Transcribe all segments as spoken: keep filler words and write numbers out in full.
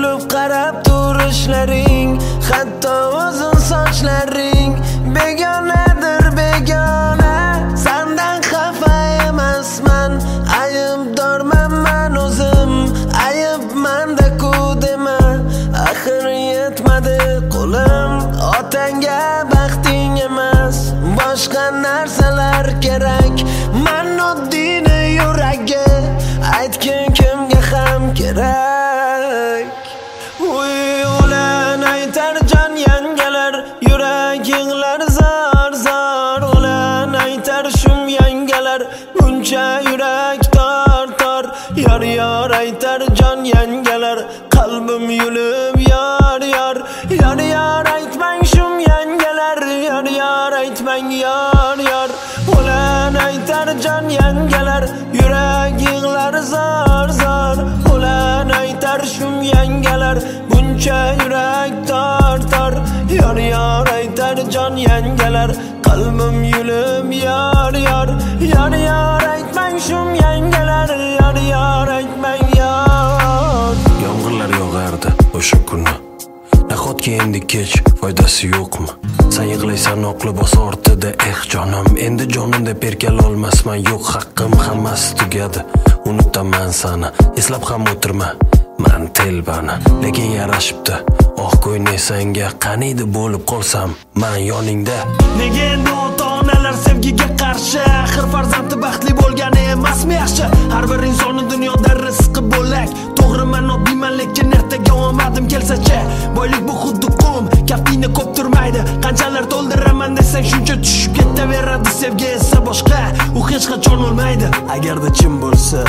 kulib qarab turishlaring, hatto uzun sochlaring begonadir begona. Sendan xafa emasman, aybdorman men o'zim, ayb menda-ku dema. Axir yetmadi qo'lim, otangga baxting emas, boshqa narsalar kerak. Men oddiyni yuragi aytgin kimga ham kerak. Uy ulan aytar jon yangalar, yuraginglar zor zor. Ulan aytar shum yangalar, buncha yurak tor tor. Yor yor aytar jon yangalar, qalbim yulib yor yor. Yor yor aytmang shum yangalar, yor yor aytmang yor yor. Ulan aytar jon yangalar, yuraginglar zor zor. Ulan aytar shum yangalar, buncha yurak tor tor. Yor yor aytar jon yangalar, qalbim yulib yor yor. Yor yor aytmang shum yangalar, yor yor aytmang yor. Yomg'irlar yog'ardi o'sha kuni, nahotki endi kech foydasi yo'qmi? Sen yig'laysan oqli bos ortida, eh jonim, endi jonimda perkalolmasman. Yo'q haqqim, hammasi tugadi, unutaman sani, eslab ham o'tirma man telbani. Lekin yarashibdi oq ko'yne senga, qaniydi bo'lib qolsam man yoningda. Nega endi ota-onalar sevgiga qarshi? Axir farzandi baxtli bo'lgani emasmi yaxshi? Har bir insonning dunyoda rizqi bo'lak. To'g'ri, men oddiyman, lekin ertaga omadim kelsa-chi. Boylik bu xuddi qum, kaftingni ko'p turmaydi. Qanchalar to'ldiraman desang shuncha tushib ketaveradi. Sevgi esa boshqa, u hech qachon o'lmaydi agarda chin bo'lsa.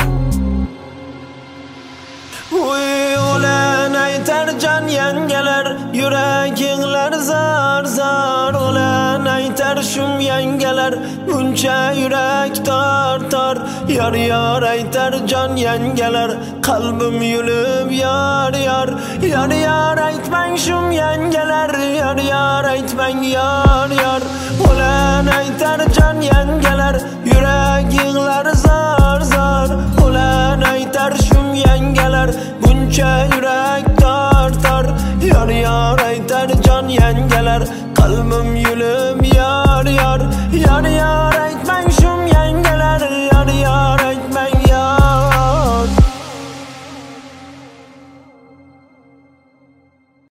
Uy ulan aytar jon yangalar, yuraginglar zor zor. Ulan aytar shum yangalar, buncha yurak tor tor. Yor yor aytar jon yangalar, qalbim yulib yor yor. Yor yor aytmang shum yangalar, yor yor aytmang yor yor. Ulan aytar jon yangalar, yuraginglar zor zor. Ulan aytar shum yangalar, buncha yurak tor tor. Yor yor aytar jon yangalar, qalbim yulib yor yor. Yor yor